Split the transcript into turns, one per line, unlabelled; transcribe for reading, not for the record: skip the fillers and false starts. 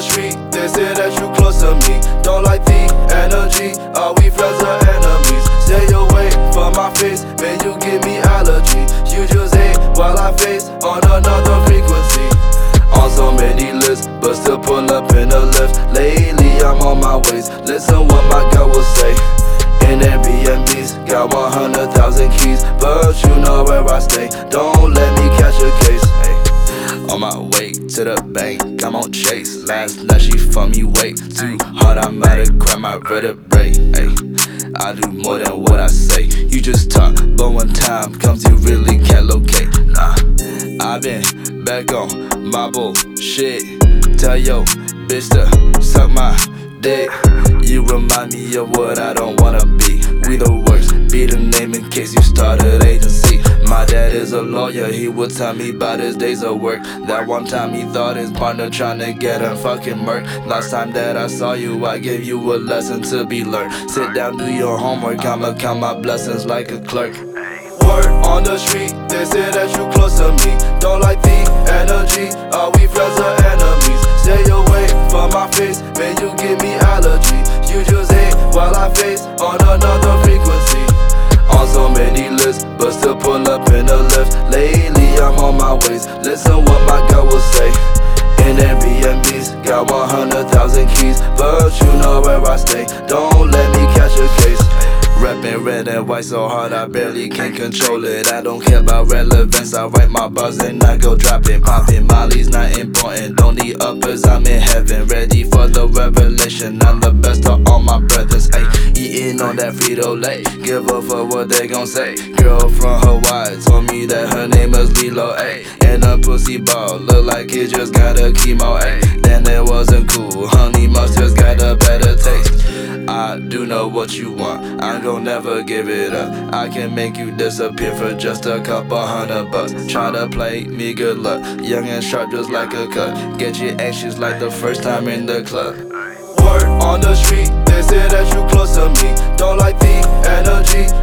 street, they say that you close to me. Don't like the energy, are we friends or enemies? Stay away from my face, man, you give me allergy. You just hate while I face on another frequency. On so many lists, but still pull up in the lift. Lately I'm on my ways, listen what my girl will say. In Airbnbs, got 100,000 keys, but you know where I stay. Don't let me catch a case. Ay. On my way to the bank, I'm on chase. Last night she for me way too hard, I might have cracked my vertebrae. Ay. I do more than what I say. You just talk, but when time comes, you really can't locate. Nah, I've been back on my bullshit. Tell yo bitch to suck my dick. You remind me of what I don't wanna be. We the worst, be the name in case you started agency. My dad is a lawyer, he would tell me about his days of work. That one time he thought his partner tryna get him fucking murked. Last time that I saw you, I gave you a lesson to be learned. Sit down, do your homework, I'ma count my blessings like a clerk. Word on the street, they say that you close to me. Don't like the energy, are we friends or enemies? Stay away from my face, man, you give me allergy. You just hate while I face on another frequency. On so many lists, but still pull up in the lift. Lately I'm on my ways, listen what my girl will say. In Airbnbs, got 100,000 keys, but you know where I stay. Don't let me catch a case. Rapping red and white so hard I barely can control it. I don't care about relevance, I write my bars and I go dropping. Popping Molly's not important, don't need uppers, I'm in heaven. Ready for the revelation, I'm the best of all my brothers. Ayy, eating on that Frito-Lay, give up for what they gon' say. Girl from Hawaii told me that her name is Lilo, ayy. And a pussy ball, look like it just got a chemo, ayy. Then it wasn't cool, honey must just got a better taste. I do know what you want, I'm gon' never give it up. I can make you disappear for just a couple $100. Try to play me, good luck. Young and sharp just like a cut. Get you anxious like the first time in the club. Word on the street, they say that you close to me. Don't like the energy,